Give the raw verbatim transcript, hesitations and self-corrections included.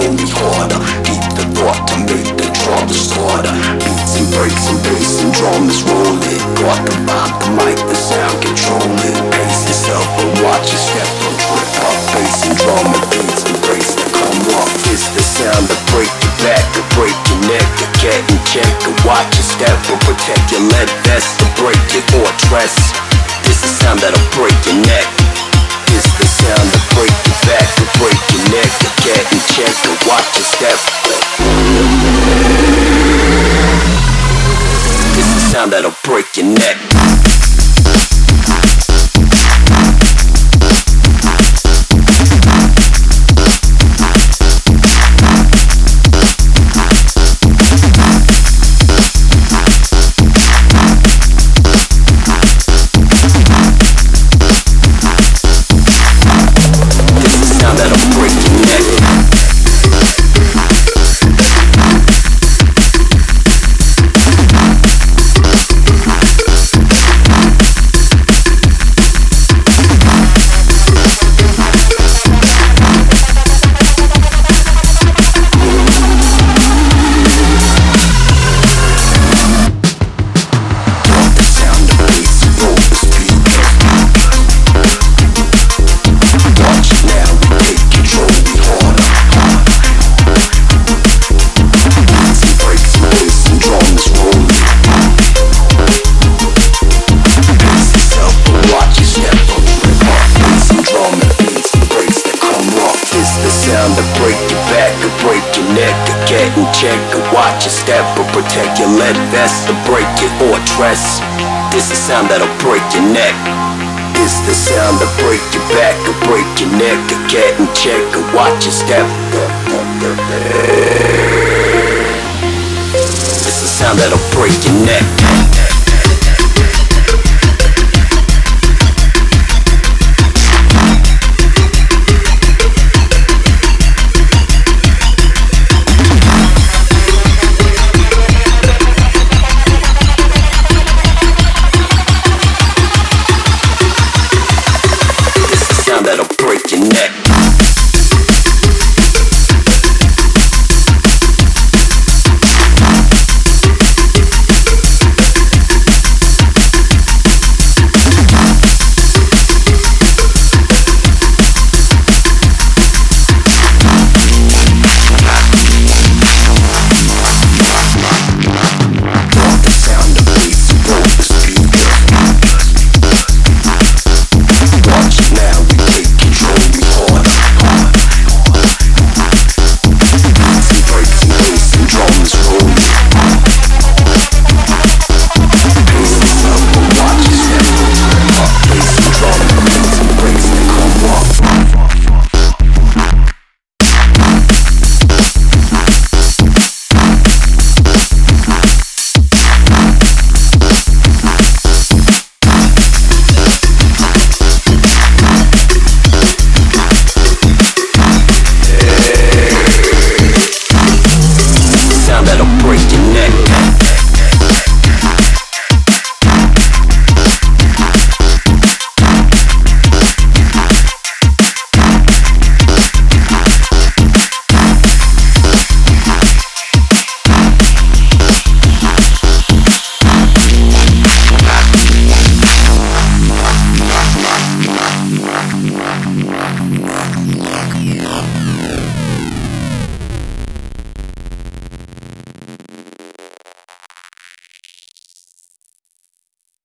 me harder. Keep the thought to make the draw disorder. Beats and breaks and bass and drum is rolling. Got the vibe, the mic, the sound controlling. Pace yourself and watch your step, don't trip up. Bass and drum and beats and breaks that come up. It's the sound that break your back, to break your neck, to get in check, to watch your step, or protect your lead vest, to break your fortress. This is the sound that'll break your neck. It's the sound that break your back, to break your neck, to get in check, to watch your step. This is the sound that'll break your neck. Check and watch your step, or protect your lead vest, to break your fortress. This the sound that'll break your neck. This the sound that break your back, or break your neck, to get in check and watch your step. This the sound that'll break your neck.